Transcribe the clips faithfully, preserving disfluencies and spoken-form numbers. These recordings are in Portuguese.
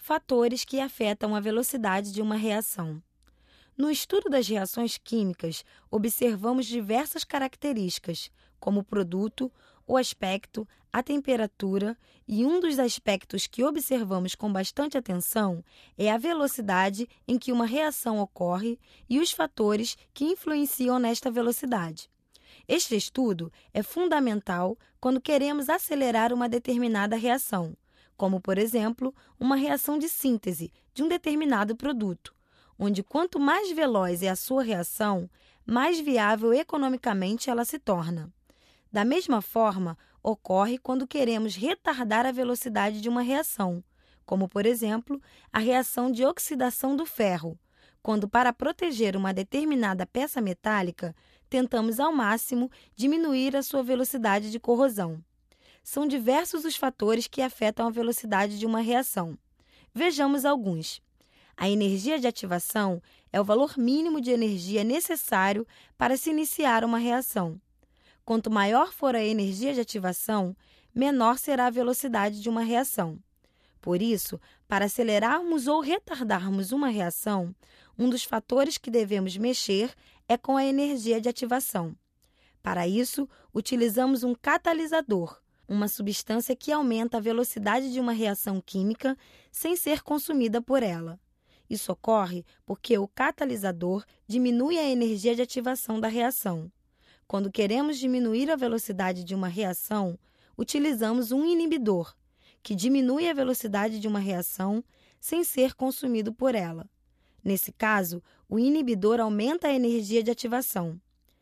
fatores que afetam a velocidade de uma reação. No estudo das reações químicas, observamos diversas características, como o produto, o aspecto, a temperatura, e um dos aspectos que observamos com bastante atenção é a velocidade em que uma reação ocorre e os fatores que influenciam nesta velocidade. Este estudo é fundamental quando queremos acelerar uma determinada reação, como, por exemplo, uma reação de síntese de um determinado produto, onde quanto mais veloz é a sua reação, mais viável economicamente ela se torna. Da mesma forma, ocorre quando queremos retardar a velocidade de uma reação, como, por exemplo, a reação de oxidação do ferro, quando, para proteger uma determinada peça metálica, tentamos ao máximo diminuir a sua velocidade de corrosão. São diversos os fatores que afetam a velocidade de uma reação. Vejamos alguns. A energia de ativação é o valor mínimo de energia necessário para se iniciar uma reação. Quanto maior for a energia de ativação, menor será a velocidade de uma reação. Por isso, para acelerarmos ou retardarmos uma reação, um dos fatores que devemos mexer é com a energia de ativação. Para isso, utilizamos um catalisador, uma substância que aumenta a velocidade de uma reação química sem ser consumida por ela. Isso ocorre porque o catalisador diminui a energia de ativação da reação. Quando queremos diminuir a velocidade de uma reação, utilizamos um inibidor, que diminui a velocidade de uma reação sem ser consumido por ela. Nesse caso, o inibidor aumenta a energia de ativação.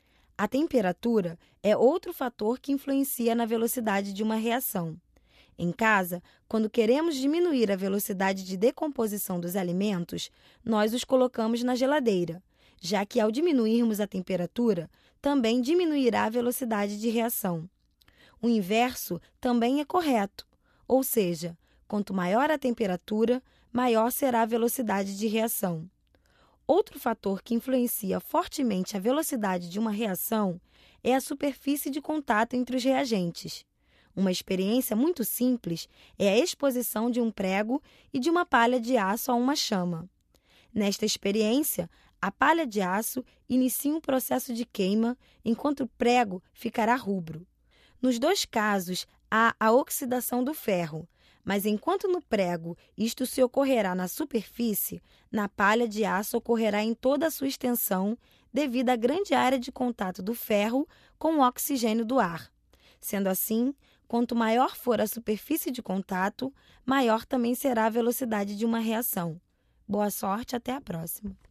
A temperatura é outro fator que influencia na velocidade de uma reação. Em casa, quando queremos diminuir a velocidade de decomposição dos alimentos, nós os colocamos na geladeira, já que ao diminuirmos a temperatura, também diminuirá a velocidade de reação. O inverso também é correto, ou seja, quanto maior a temperatura, maior será a velocidade de reação. Outro fator que influencia fortemente a velocidade de uma reação é a superfície de contato entre os reagentes. Uma experiência muito simples é a exposição de um prego e de uma palha de aço a uma chama. Nesta experiência, a palha de aço inicia um processo de queima, enquanto o prego ficará rubro. Nos dois casos, há a oxidação do ferro, mas enquanto no prego isto se ocorrerá na superfície, na palha de aço ocorrerá em toda a sua extensão, devido à grande área de contato do ferro com o oxigênio do ar. Sendo assim, quanto maior for a superfície de contato, maior também será a velocidade de uma reação. Boa sorte, até a próxima!